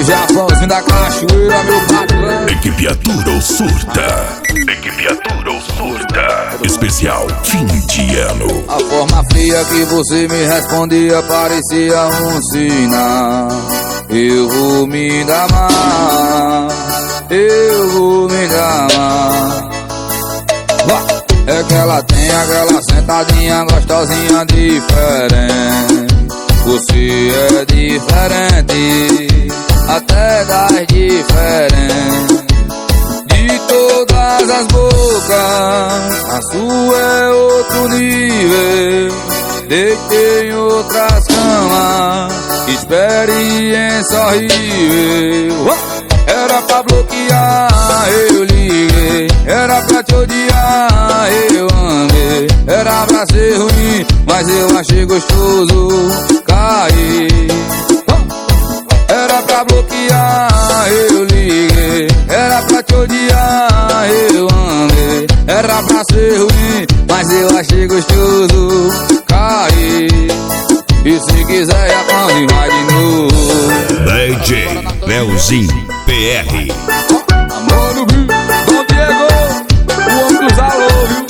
Japãozinho da cachoeira, meu patrão. Equipiatura ou surta? Equipiatura ou surta? Especial fim de ano. A forma fria que você me respondia parecia um sinal. Eu vou me damar, eu vou me damar. É que ela tem aquela sentadinha gostosinha diferente. Você é diferente, até das diferentes. De todas as bocas, a sua é outro nível. Deitei em outras camas, experiência horrível. Era pra bloquear, eu liguei. Era pra te odiar, eu amei. Era pra ser ruim, mas eu achei gostoso cair. Era pra bloquear, eu liguei. Era pra te odiar, eu amei. Era pra ser ruim, mas eu achei gostoso cair. E se quiser já pode vai de novo. DJ Leozinho PR. Amor no Rio, Dom Diego, o homem dos alô, viu?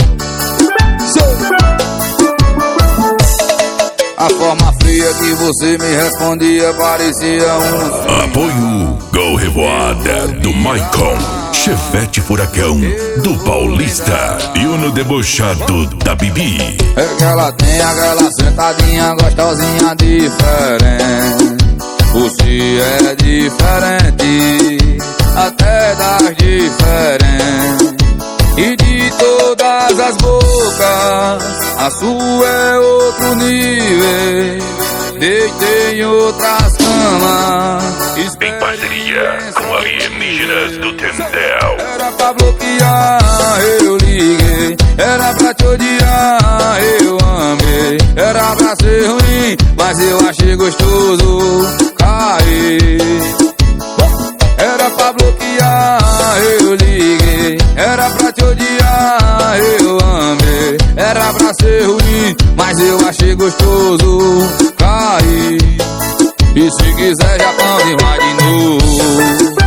A forma fria que você me respondia parecia um... Apoio Gol Revoada do Maicon, Chevette Furacão do Paulista e Uno debochado da Bibi. É que ela tem aquela sentadinha gostosinha diferente. Você é diferente, até das diferentes. E de todas as bocas, a sua é outro nível. Deitei em outras camas, Em parceria com alienígenas do Tendel. era pra bloquear, eu liguei. Era pra te odiar, eu amei. Era pra ser ruim, mas eu achei gostoso cair. Era pra bloquear, eu liguei. Era pra te odiar, eu amei. Era pra ser ruim, mas eu achei gostoso cair. E se quiser já pode vai de novo.